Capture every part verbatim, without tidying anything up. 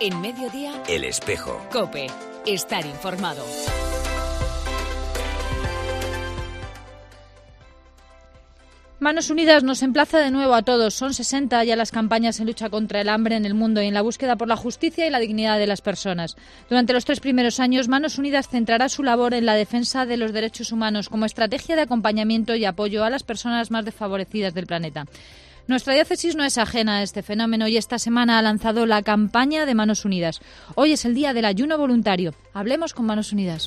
En Mediodía, El Espejo. COPE. Estar informado. Manos Unidas nos emplaza de nuevo a todos. Son sesenta ya las campañas en lucha contra el hambre en el mundo y en la búsqueda por la justicia y la dignidad de las personas. Durante los tres primeros años, Manos Unidas centrará su labor en la defensa de los derechos humanos como estrategia de acompañamiento y apoyo a las personas más desfavorecidas del planeta. Nuestra diócesis no es ajena a este fenómeno y esta semana ha lanzado la campaña de Manos Unidas. Hoy es el día del ayuno voluntario. Hablemos con Manos Unidas.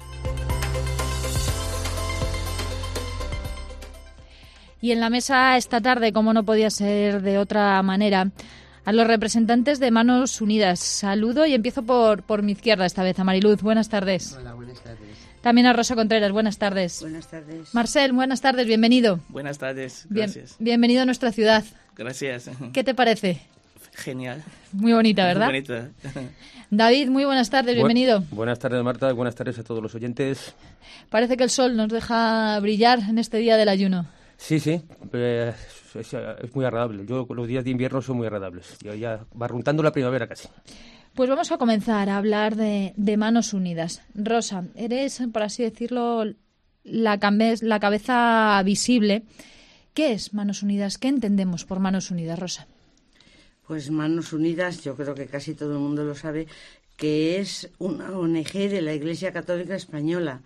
Y en la mesa esta tarde, como no podía ser de otra manera, a los representantes de Manos Unidas. Saludo y empiezo por, por mi izquierda esta vez, a Mariluz. Buenas tardes. Hola, buenas tardes. También a Rosa Contreras. Buenas tardes. Buenas tardes. Marcel, buenas tardes. Bienvenido. Buenas tardes. Bien, Gracias. bienvenido a nuestra ciudad. Gracias. ¿Qué te parece? Genial. Muy bonita, ¿verdad? Muy bonita. David, muy buenas tardes. Bienvenido. Bu- buenas tardes, Marta. Buenas tardes a todos los oyentes. Parece que el sol nos deja brillar en este día del ayuno. Sí, sí, eh, es, es muy agradable. Yo los días de invierno son muy agradables. Yo ya va runtando la primavera casi. Pues vamos a comenzar a hablar de, de Manos Unidas. Rosa, eres, por así decirlo, la, cambe- la cabeza visible. ¿Qué es Manos Unidas? ¿Qué entendemos por Manos Unidas, Rosa? Pues Manos Unidas, yo creo que casi todo el mundo lo sabe, que es una O N G de la Iglesia Católica Española.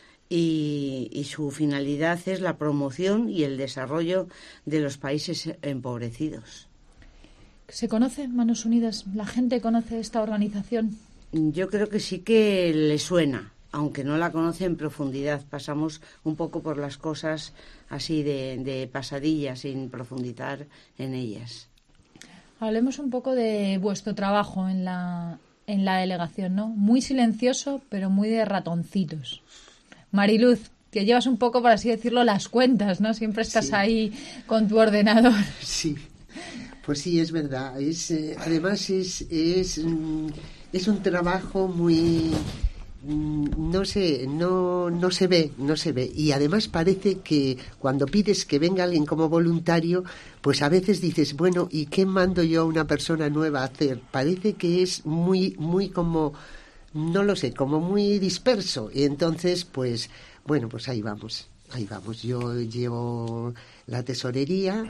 Y, y su finalidad es la promoción y el desarrollo de los países empobrecidos. ¿Se conoce Manos Unidas? ¿La gente conoce esta organización? Yo creo que sí que le suena, aunque no la conoce en profundidad. Pasamos un poco por las cosas así de, de pasadilla, sin profundizar en ellas. Hablemos un poco de vuestro trabajo en la, en la delegación, ¿no? Muy silencioso, pero muy de ratoncitos. Mariluz, que llevas un poco, por así decirlo, las cuentas, ¿no? Siempre estás Sí. ahí con tu ordenador. Sí, pues sí, es verdad. Es, eh, además es, es, mm, es un trabajo muy... mm, No sé, no, no se ve, no se ve. Y además parece que cuando pides que venga alguien como voluntario, pues a veces dices, bueno, ¿y qué mando yo a una persona nueva a hacer? Parece que es muy, muy como... No lo sé, como muy disperso. Y entonces, pues, bueno, pues ahí vamos, ahí vamos. Yo llevo la tesorería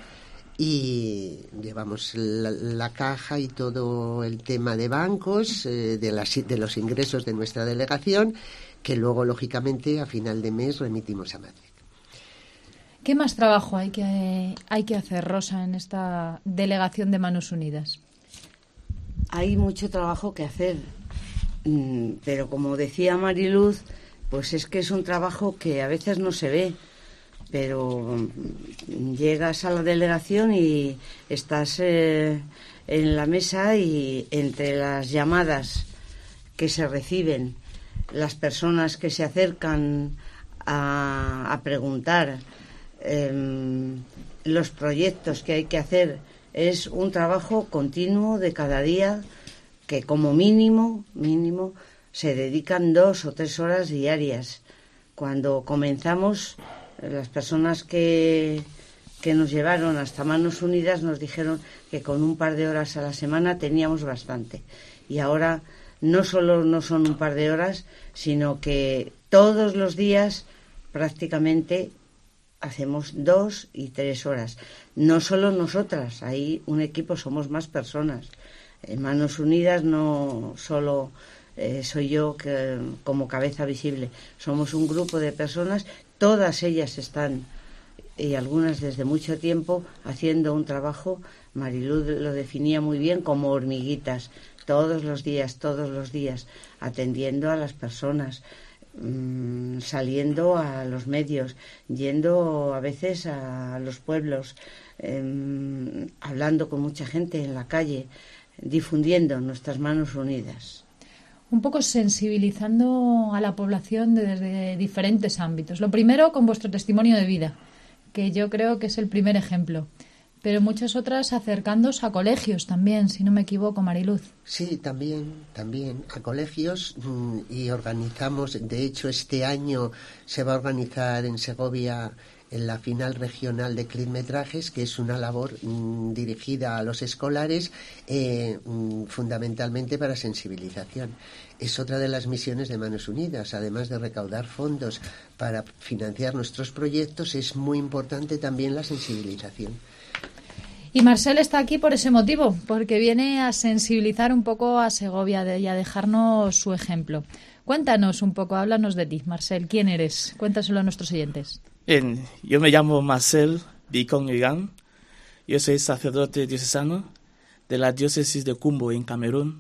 y llevamos la, la caja y todo el tema de bancos, eh, de, las, de los ingresos de nuestra delegación, que luego, lógicamente, a final de mes remitimos a Madrid. ¿Qué más trabajo hay que, hay que hacer, Rosa, en esta delegación de Manos Unidas? Hay mucho trabajo que hacer. Pero como decía Mariluz, pues es que es un trabajo que a veces no se ve, pero llegas a la delegación y estás eh, en la mesa y entre las llamadas que se reciben, las personas que se acercan a, a preguntar, eh, los proyectos que hay que hacer, es un trabajo continuo de cada día, que como mínimo, mínimo, se dedican dos o tres horas diarias. Cuando comenzamos, las personas que, que nos llevaron hasta Manos Unidas nos dijeron que con un par de horas a la semana teníamos bastante. Y ahora no solo no son un par de horas, sino que todos los días prácticamente hacemos dos y tres horas. No solo nosotras, hay un equipo, somos más personas. En Manos Unidas no solo eh, soy yo que, como cabeza visible, somos un grupo de personas, todas ellas están, y algunas desde mucho tiempo, haciendo un trabajo, Mariluz lo definía muy bien, como hormiguitas, todos los días, todos los días, atendiendo a las personas, mmm, saliendo a los medios, yendo a veces a los pueblos, eh, hablando con mucha gente en la calle, difundiendo nuestras Manos Unidas. Un poco sensibilizando a la población desde diferentes ámbitos. Lo primero, con vuestro testimonio de vida, que yo creo que es el primer ejemplo. Pero muchas otras acercándose a colegios también, si no me equivoco, Mariluz. Sí, también, también a colegios y organizamos, de hecho este año se va a organizar en Segovia en la final regional de clipmetrajes, que es una labor mmm, dirigida a los escolares, eh, mmm, fundamentalmente para sensibilización. Es otra de las misiones de Manos Unidas. Además de recaudar fondos para financiar nuestros proyectos, es muy importante también la sensibilización. Y Marcel está aquí por ese motivo, porque viene a sensibilizar un poco a Segovia y a dejarnos su ejemplo. Cuéntanos un poco, háblanos de ti, Marcel. ¿Quién eres? Cuéntaselo a nuestros oyentes. Bien, yo me llamo Marcel Bicón Yugan. Yo soy sacerdote diocesano de la diócesis de Cumbo, en Camerún.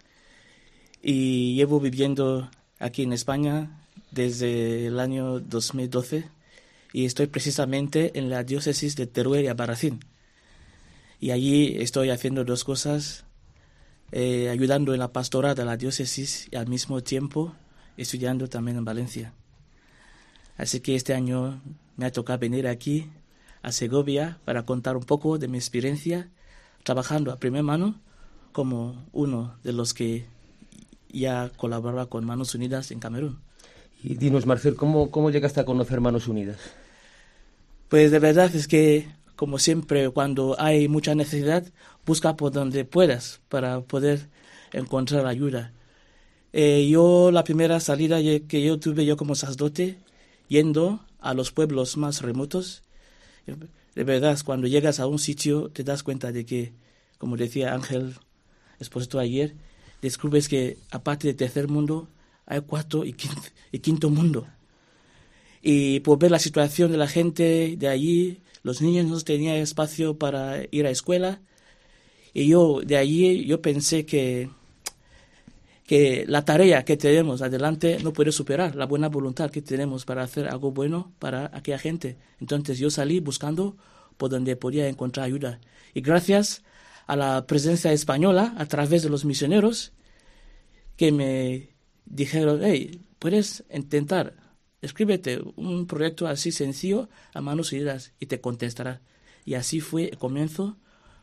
Y llevo viviendo aquí en España desde el año dos mil doce. Y estoy precisamente en la diócesis de Teruel y Albarracín. Y allí estoy haciendo dos cosas, eh, ayudando en la pastoral de la diócesis y al mismo tiempo estudiando también en Valencia. Así que este año me ha tocado venir aquí a Segovia para contar un poco de mi experiencia trabajando a primera mano como uno de los que ya colaboraba con Manos Unidas en Camerún. Y dinos, Marcel, ¿cómo, cómo llegaste a conocer Manos Unidas? Pues de verdad es que, como siempre, cuando hay mucha necesidad, busca por donde puedas para poder encontrar ayuda. Eh, yo, la primera salida que yo tuve yo como sacerdote, yendo a los pueblos más remotos, de verdad, cuando llegas a un sitio te das cuenta de que, como decía Ángel Expósito ayer, descubres que aparte del tercer mundo hay cuarto y quinto, y quinto mundo. Y por ver la situación de la gente de allí, los niños no tenían espacio para ir a escuela, y yo de allí yo pensé que que la tarea que tenemos adelante no puede superar la buena voluntad que tenemos para hacer algo bueno para aquella gente. Entonces yo salí buscando por donde podía encontrar ayuda. Y gracias a la presencia española, a través de los misioneros, que me dijeron, hey, puedes intentar, escríbete un proyecto así sencillo a Manos Unidas y te contestará. Y así fue el comienzo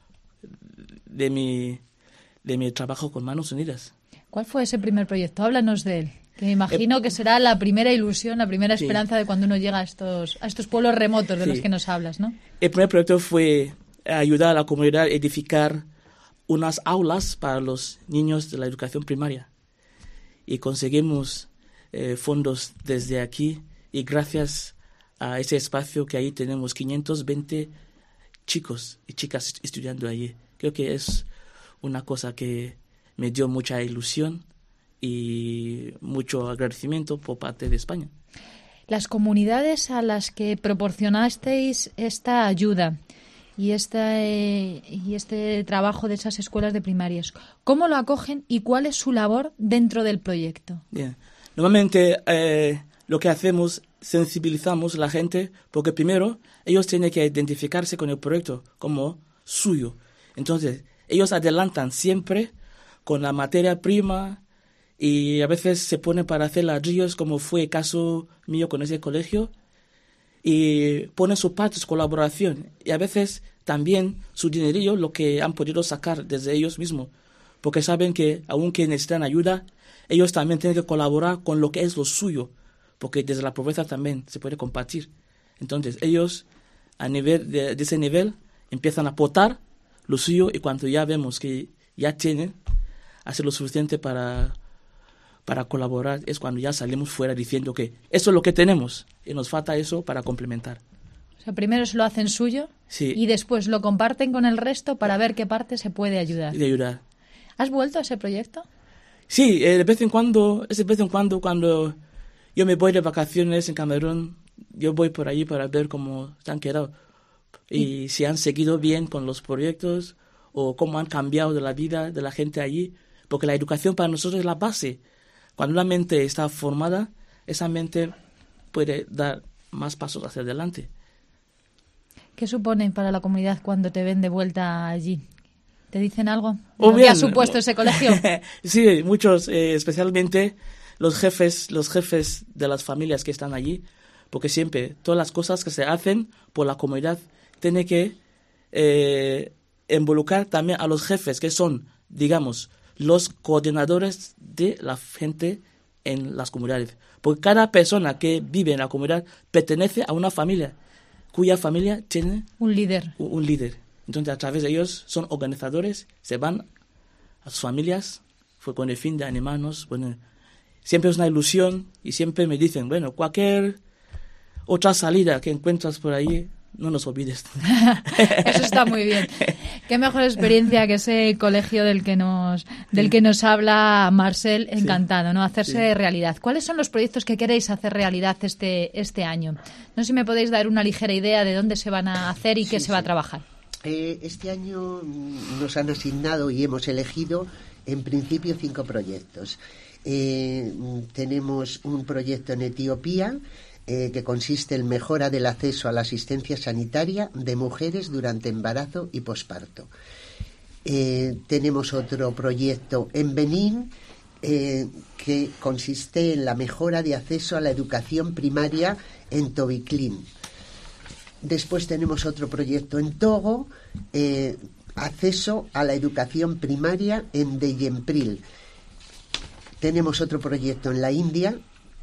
de mi, de mi trabajo con Manos Unidas. ¿Cuál fue ese primer proyecto? Háblanos de él, que me imagino eh, que será la primera ilusión, la primera sí. esperanza de cuando uno llega a estos, a estos pueblos remotos de sí. los que nos hablas, ¿no? El primer proyecto fue ayudar a la comunidad a edificar unas aulas para los niños de la educación primaria. Y conseguimos eh, fondos desde aquí, y gracias a ese espacio que ahí tenemos quinientos veinte chicos y chicas estudiando allí. Creo que es una cosa que me dio mucha ilusión y mucho agradecimiento por parte de España. Las comunidades a las que proporcionasteis esta ayuda y este, y este trabajo de esas escuelas de primarias, ¿cómo lo acogen y cuál es su labor dentro del proyecto? Bien. Normalmente eh, lo que hacemos, sensibilizamos a la gente, porque primero ellos tienen que identificarse con el proyecto como suyo. Entonces, ellos adelantan siempre con la materia prima y a veces se ponen para hacer ladrillos, como fue el caso mío con ese colegio, y ponen su parte, su colaboración, y a veces también su dinerillo, lo que han podido sacar desde ellos mismos, porque saben que aunque necesitan ayuda, ellos también tienen que colaborar con lo que es lo suyo, porque desde la pobreza también se puede compartir. Entonces ellos a nivel de, de ese nivel empiezan a aportar lo suyo, y cuando ya vemos que ya tienen hacer lo suficiente para, para colaborar, es cuando ya salimos fuera diciendo que eso es lo que tenemos y nos falta eso para complementar. O sea, primero se lo hacen suyo sí. y después lo comparten con el resto para ver qué parte se puede ayudar. De ayudar. ¿Has vuelto a ese proyecto? Sí, eh, de vez en cuando, de vez en cuando, cuando yo me voy de vacaciones en Camerún, yo voy por allí para ver cómo se han quedado y, y si han seguido bien con los proyectos o cómo han cambiado de la vida de la gente allí. Porque la educación para nosotros es la base. Cuando una mente está formada, esa mente puede dar más pasos hacia adelante. ¿Qué supone para la comunidad cuando te ven de vuelta allí? ¿Te dicen algo? Oh, ¿Qué ha supuesto ese colegio? Sí, muchos, eh, especialmente los jefes, los jefes de las familias que están allí, porque siempre todas las cosas que se hacen por la comunidad tienen que eh, involucrar también a los jefes, que son, digamos, los coordinadores de la gente en las comunidades. Porque cada persona que vive en la comunidad pertenece a una familia. cuya familia tiene un líder. Un, un líder. Entonces, a través de ellos son organizadores, se van a sus familias fue con el fin de animarnos. Bueno, siempre es una ilusión y siempre me dicen, bueno, cualquier otra salida que encuentras por ahí, no nos olvides. Eso está muy bien. Qué mejor experiencia que ese colegio del que nos del que nos habla Marcel, encantado, ¿no? Hacerse Sí. realidad. ¿Cuáles son los proyectos que queréis hacer realidad este este año? No sé si me podéis dar una ligera idea de dónde se van a hacer y qué Sí, se va a sí. trabajar. Eh, este año mm, nos han asignado y hemos elegido, en principio, cinco proyectos. Eh, mm, tenemos un proyecto en Etiopía, eh, que consiste en mejora del acceso a la asistencia sanitaria de mujeres durante embarazo y posparto. Eh, tenemos otro proyecto en Benín, eh, que consiste en la mejora de acceso a la educación primaria en Tobiclin. Después tenemos otro proyecto en Togo, eh, acceso a la educación primaria en Deyempril. Tenemos otro proyecto en la India,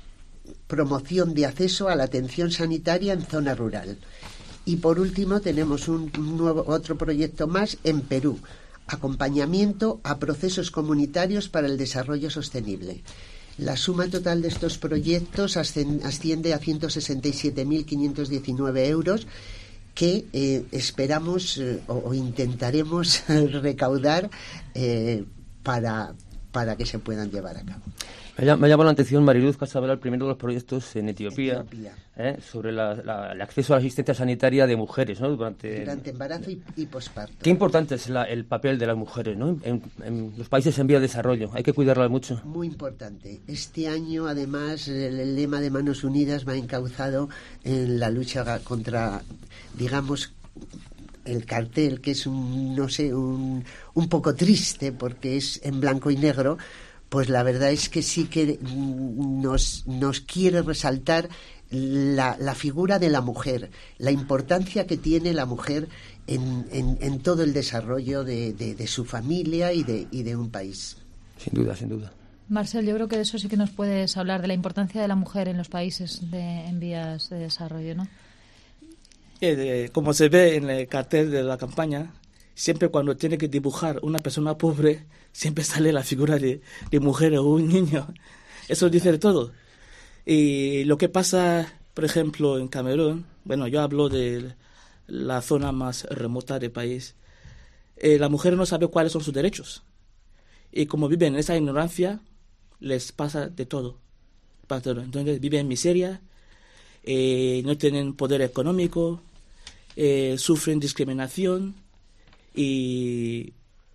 promoción de acceso a la atención sanitaria en zona rural. Y por último tenemos un nuevo otro proyecto más en Perú, acompañamiento a procesos comunitarios para el desarrollo sostenible. La suma total de estos proyectos asciende a ciento sesenta y siete mil quinientos diecinueve euros que eh, esperamos eh, o, o intentaremos recaudar eh, para, para que se puedan llevar a cabo. Me llama, me llama la atención, Mariluz, que has hablado el primero de los proyectos en Etiopía, Etiopía. ¿eh? sobre la, la, el acceso a la asistencia sanitaria de mujeres, ¿no? Durante, Durante embarazo y, y posparto. Qué importante es la, el papel de las mujeres, ¿no? En, en los países en vía de desarrollo. Hay que cuidarlas mucho. Muy importante. Este año, además, el, el lema de Manos Unidas va encauzado en la lucha contra, digamos, el cartel, que es un, no sé, un, un poco triste porque es en blanco y negro. Pues la verdad es que sí que nos, nos quiere resaltar la, la figura de la mujer, la importancia que tiene la mujer en, en, en todo el desarrollo de, de, de su familia y de, y de un país. Sin duda, sin duda. Marcel, yo creo que de eso sí que nos puedes hablar, de la importancia de la mujer en los países de, en vías de desarrollo, ¿no? Eh, de- como se ve en el cartel de la campaña, siempre cuando tiene que dibujar una persona pobre, siempre sale la figura de, de mujer o un niño. Eso dice de todo. Y lo que pasa, por ejemplo, en Camerún, bueno, yo hablo de la zona más remota del país, eh, la mujer no sabe cuáles son sus derechos. Y como viven en esa ignorancia, les pasa de todo. Pasa todo. Entonces viven en miseria, eh, no tienen poder económico, eh, sufren discriminación y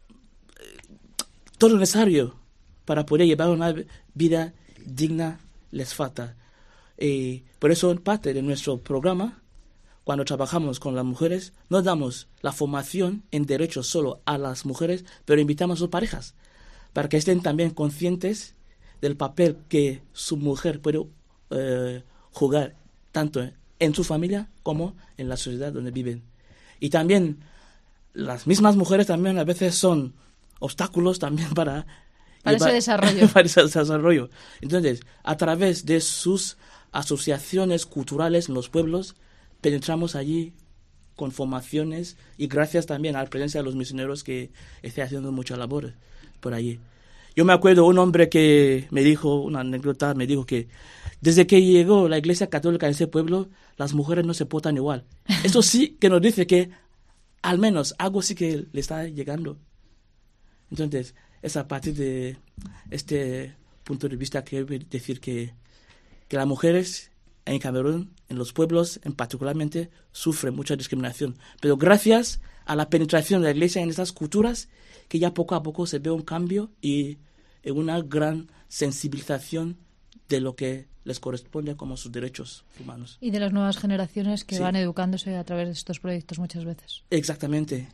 todo lo necesario para poder llevar una vida digna les falta. Eh, por eso, en parte de nuestro programa, cuando trabajamos con las mujeres, no damos la formación en derechos solo a las mujeres, pero invitamos a sus parejas para que estén también conscientes del papel que su mujer puede eh, jugar tanto en su familia como en la sociedad donde viven. Y también las mismas mujeres también a veces son obstáculos también para, Para ese desarrollo. para ese desarrollo. Entonces, a través de sus asociaciones culturales en los pueblos, penetramos allí con formaciones y gracias también a la presencia de los misioneros que están haciendo mucha labor por allí. Yo me acuerdo un hombre que me dijo, una anécdota, me dijo que desde que llegó la Iglesia Católica en ese pueblo, las mujeres no se portan igual. Eso sí que nos dice que al menos algo sí que le está llegando. Entonces, es a partir de este punto de vista que quiero decir que, que las mujeres en Camerún, en los pueblos en particularmente, sufren mucha discriminación. Pero gracias a la penetración de la Iglesia en esas culturas, que ya poco a poco se ve un cambio y una gran sensibilización de lo que les corresponde como sus derechos humanos. Y de las nuevas generaciones que Sí. van educándose a través de estos proyectos muchas veces. Exactamente.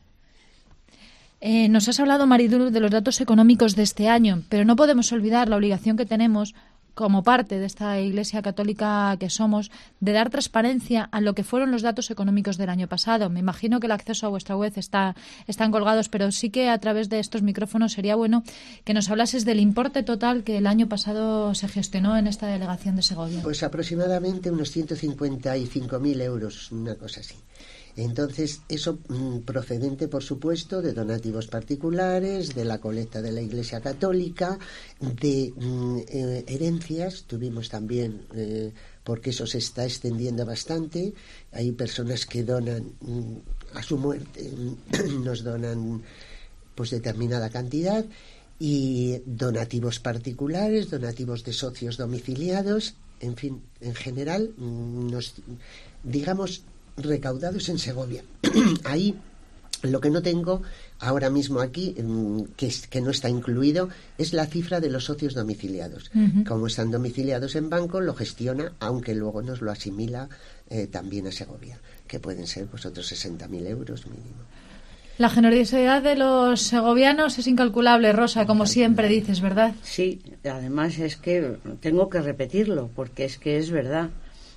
Eh, nos has hablado, Mariluz, de los datos económicos de este año, pero no podemos olvidar la obligación que tenemos como parte de esta Iglesia católica que somos, de dar transparencia a lo que fueron los datos económicos del año pasado. Me imagino que el acceso a vuestra web está, están colgados, pero sí que a través de estos micrófonos sería bueno que nos hablases del importe total que el año pasado se gestionó en esta delegación de Segovia. Pues aproximadamente unos ciento cincuenta y cinco mil euros, una cosa así. Entonces, eso mmm, procedente, por supuesto, de donativos particulares, de la colecta de la Iglesia Católica, de mmm, eh, herencias. Tuvimos también, eh, porque eso se está extendiendo bastante, hay personas que donan mmm, a su muerte, nos donan pues determinada cantidad, y donativos particulares, donativos de socios domiciliados, en fin, en general, mmm, nos, digamos, recaudados en Segovia. Ahí lo que no tengo ahora mismo aquí, que, es, que no está incluido, es la cifra de los socios domiciliados. Uh-huh. Como están domiciliados en banco, lo gestiona, aunque luego nos lo asimila eh, también a Segovia, que pueden ser pues otros sesenta mil euros mínimo. La generosidad de los segovianos es incalculable, Rosa, como siempre dices, ¿verdad? Sí, además es que tengo que repetirlo, porque es que es verdad.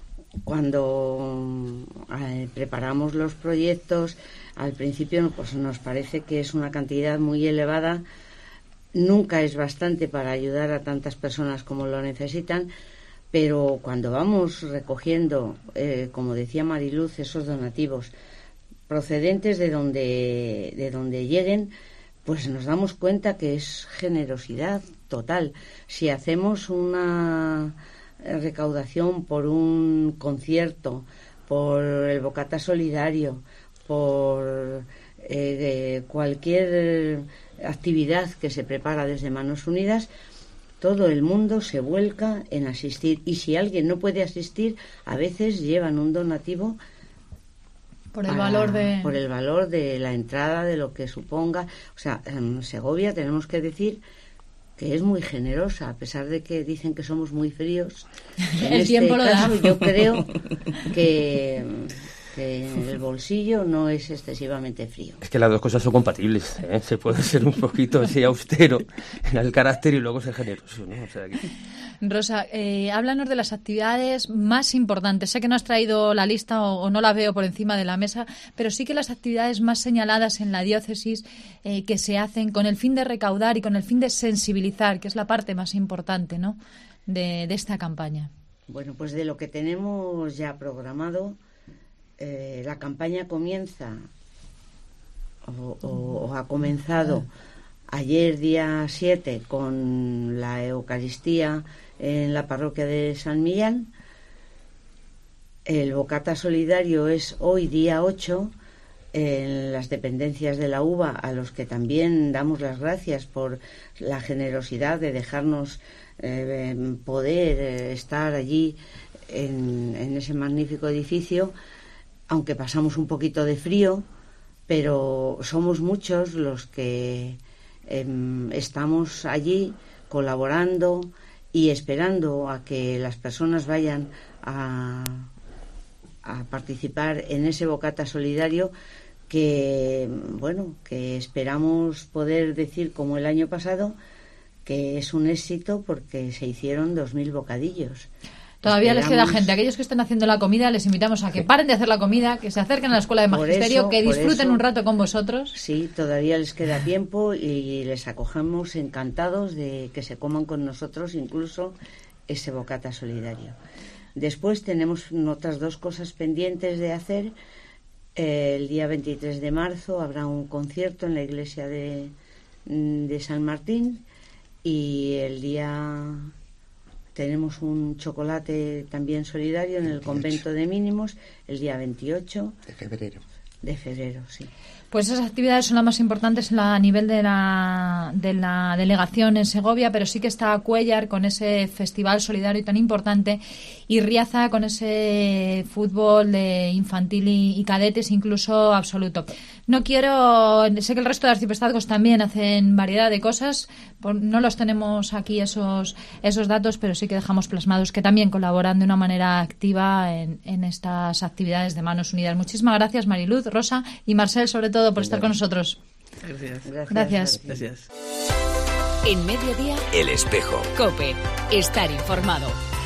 Cuando eh, preparamos los proyectos, al principio pues nos parece que es una cantidad muy elevada, nunca es bastante para ayudar a tantas personas como lo necesitan, pero cuando vamos recogiendo, eh, como decía Mariluz, esos donativos procedentes de donde, de donde lleguen, pues nos damos cuenta que es generosidad total. Si hacemos una recaudación por un concierto, por el bocata solidario, por eh, cualquier actividad que se prepara desde Manos Unidas, todo el mundo se vuelca en asistir, y si alguien no puede asistir, a veces llevan un donativo por el para, valor de por el valor de la entrada, de lo que suponga. O sea, en Segovia tenemos que decir que es muy generosa, a pesar de que dicen que somos muy fríos. En el este tiempo lo caso, da. Yo creo que, que el bolsillo no es excesivamente frío. Es que las dos cosas son compatibles, ¿eh? Se puede ser un poquito así austero en el carácter y luego ser generoso, ¿no? O sea, que... Rosa, eh, háblanos de las actividades más importantes. Sé que no has traído la lista o, o no la veo por encima de la mesa, pero sí que las actividades más señaladas en la diócesis eh, que se hacen con el fin de recaudar y con el fin de sensibilizar, que es la parte más importante, ¿no?, de, de esta campaña. Bueno, pues de lo que tenemos ya programado, eh, la campaña comienza o, o, o ha comenzado ayer, día siete, con la Eucaristía en la parroquia de San Millán. El bocata solidario es hoy, día ocho, en las dependencias de la U B A, a los que también damos las gracias por la generosidad de dejarnos eh, poder eh, estar allí en, en ese magnífico edificio, aunque pasamos un poquito de frío, pero somos muchos los que eh, estamos allí colaborando y esperando a que las personas vayan a, a participar en ese bocata solidario, que bueno, que esperamos poder decir, como el año pasado, que es un éxito porque se hicieron dos mil bocadillos. Todavía Esperamos... les queda gente. Aquellos que estén haciendo la comida, les invitamos a que paren de hacer la comida, que se acerquen a la Escuela de Magisterio, eso, que disfruten eso, un rato con vosotros. Sí, todavía les queda tiempo y les acogemos encantados de que se coman con nosotros incluso ese bocata solidario. Después tenemos otras dos cosas pendientes de hacer. El día veintitrés de marzo habrá un concierto en la iglesia de, de San Martín, y el día... tenemos un chocolate también solidario en el convento de Mínimos el día veintiocho de febrero. De febrero, sí. Pues esas actividades son las más importantes a nivel de la, de la delegación en Segovia, pero sí que está Cuéllar con ese festival solidario tan importante, y Riaza con ese fútbol de infantil y, y cadetes incluso absoluto. No quiero, sé que el resto de arciprestazgos también hacen variedad de cosas, no los tenemos aquí esos esos datos, pero sí que dejamos plasmados que también colaboran de una manera activa en, en estas actividades de Manos Unidas. Muchísimas gracias, Mariluz, Rosa y Marcel, sobre todo, por estar con nosotros. Gracias. Gracias. Gracias. Gracias. En Mediodía, El Espejo. COPE. Estar informado.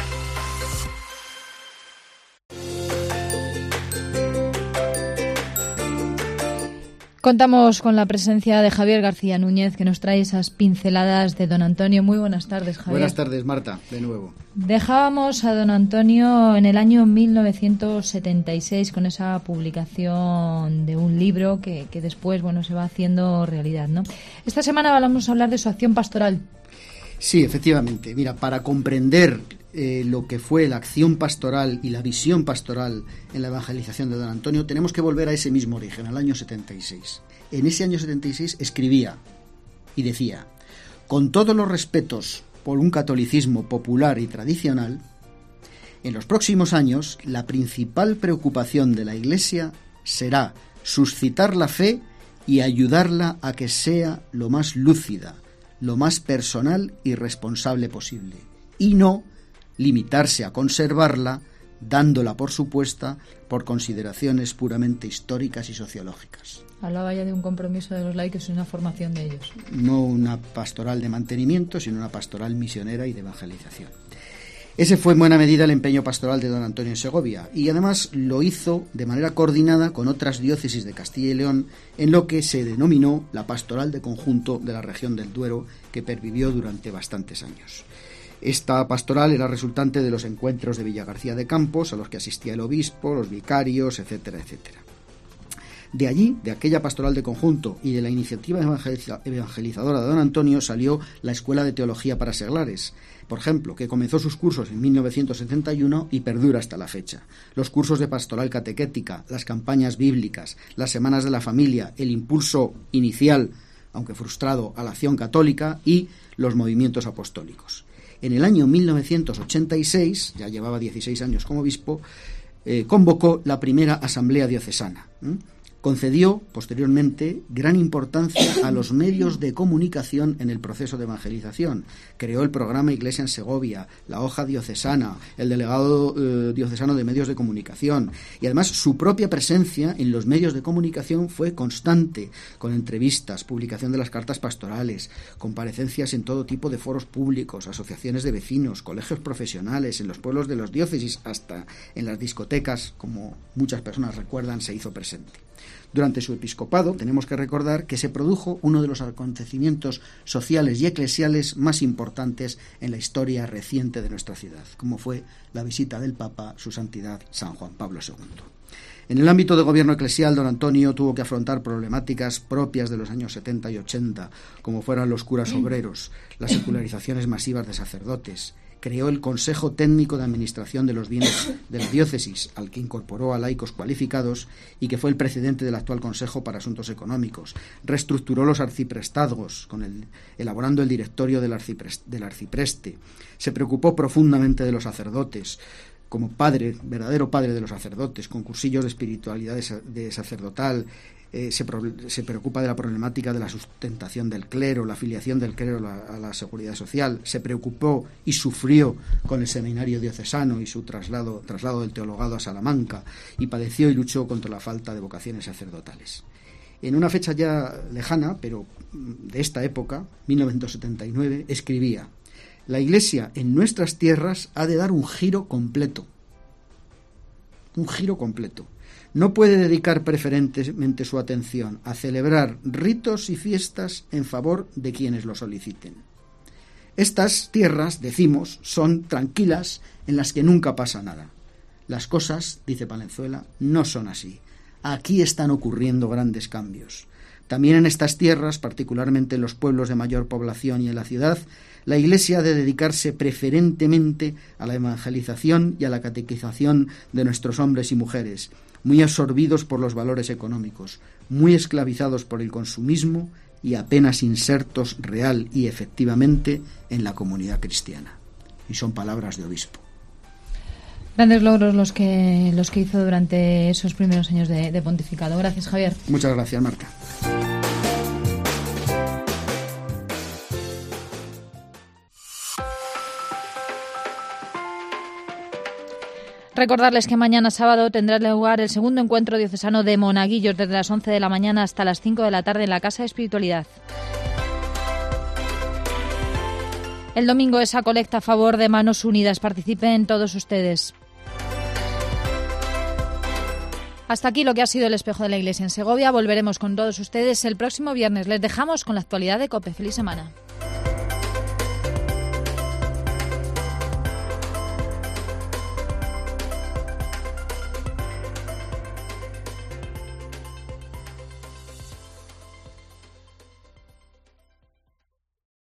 Contamos con la presencia de Javier García Núñez, que nos trae esas pinceladas de don Antonio. Muy buenas tardes, Javier. Buenas tardes, Marta, de nuevo. Dejábamos a don Antonio en el año mil novecientos setenta y seis con esa publicación de un libro que, que después, bueno, se va haciendo realidad, ¿no? Esta semana vamos a hablar de su acción pastoral. Sí, efectivamente. Mira, para comprender eh, lo que fue la acción pastoral y la visión pastoral en la evangelización de don Antonio, tenemos que volver a ese mismo origen, al año setenta y seis. En ese año setenta y seis escribía y decía: con todos los respetos por un catolicismo popular y tradicional, en los próximos años la principal preocupación de la Iglesia será suscitar la fe y ayudarla a que sea lo más lúcida, lo más personal y responsable posible, y no limitarse a conservarla dándola por supuesta por consideraciones puramente históricas y sociológicas. Hablaba ya de un compromiso de los laicos y una formación de ellos. No una pastoral de mantenimiento, sino una pastoral misionera y de evangelización. Ese fue en buena medida el empeño pastoral de don Antonio en Segovia, y además lo hizo de manera coordinada con otras diócesis de Castilla y León en lo que se denominó la pastoral de conjunto de la región del Duero, que pervivió durante bastantes años. Esta pastoral era resultante de los encuentros de Villagarcía de Campos, a los que asistía el obispo, los vicarios, etcétera, etcétera. De allí, de aquella pastoral de conjunto y de la iniciativa evangeliza- evangelizadora de don Antonio, salió la Escuela de Teología para Seglares, por ejemplo, que comenzó sus cursos en mil novecientos setenta y uno y perdura hasta la fecha. Los cursos de pastoral catequética, las campañas bíblicas, las semanas de la familia, el impulso inicial, aunque frustrado, a la acción católica y los movimientos apostólicos. En el año mil novecientos ochenta y seis, ya llevaba dieciséis años como obispo, eh, convocó la primera asamblea diocesana. ¿eh? Concedió, posteriormente, gran importancia a los medios de comunicación en el proceso de evangelización. Creó el programa Iglesia en Segovia, la hoja diocesana, el delegado eh, diocesano de medios de comunicación. Y además su propia presencia en los medios de comunicación fue constante, con entrevistas, publicación de las cartas pastorales, comparecencias en todo tipo de foros públicos, asociaciones de vecinos, colegios profesionales, en los pueblos de los diócesis, hasta en las discotecas, como muchas personas recuerdan, se hizo presente. Durante su episcopado tenemos que recordar que se produjo uno de los acontecimientos sociales y eclesiales más importantes en la historia reciente de nuestra ciudad, como fue la visita del Papa, su santidad San Juan Pablo segundo. En el ámbito de gobierno eclesial, don Antonio tuvo que afrontar problemáticas propias de los años setenta y ochenta, como fueran los curas obreros, las secularizaciones masivas de sacerdotes. Creó el Consejo Técnico de Administración de los Bienes de la Diócesis, al que incorporó a laicos cualificados y que fue el precedente del actual Consejo para Asuntos Económicos. Reestructuró los arciprestazgos, con el, elaborando el directorio del, arciprest, del arcipreste. Se preocupó profundamente de los sacerdotes, como padre, verdadero padre de los sacerdotes, con cursillos de espiritualidad de, de sacerdotal. Eh, se, pro, se preocupa de la problemática de la sustentación del clero, la afiliación del clero a la, a la seguridad social. Se preocupó y sufrió con el seminario diocesano y su traslado, traslado del teologado a Salamanca, y padeció y luchó contra la falta de vocaciones sacerdotales. En una fecha ya lejana, pero de esta época, mil novecientos setenta y nueve, escribía: la Iglesia en nuestras tierras ha de dar un giro completo. Un giro completo. No puede dedicar preferentemente su atención a celebrar ritos y fiestas en favor de quienes lo soliciten. Estas tierras, decimos, son tranquilas, en las que nunca pasa nada. Las cosas, dice Palenzuela, no son así. Aquí están ocurriendo grandes cambios. También en estas tierras, particularmente en los pueblos de mayor población y en la ciudad, la Iglesia ha de dedicarse preferentemente a la evangelización y a la catequización de nuestros hombres y mujeres, muy absorbidos por los valores económicos, muy esclavizados por el consumismo y apenas insertos real y efectivamente en la comunidad cristiana. Y son palabras de obispo. Grandes logros los que los que hizo durante esos primeros años de, de pontificado. Gracias, Javier. Muchas gracias, Marta. Recordarles que mañana sábado tendrá lugar el segundo encuentro diocesano de Monaguillos desde las once de la mañana hasta las cinco de la tarde en la Casa de Espiritualidad. el domingo esa colecta a favor de Manos Unidas. Participen todos ustedes. Hasta aquí lo que ha sido el Espejo de la Iglesia en Segovia. Volveremos con todos ustedes el próximo viernes. Les dejamos con la actualidad de COPE. Feliz semana.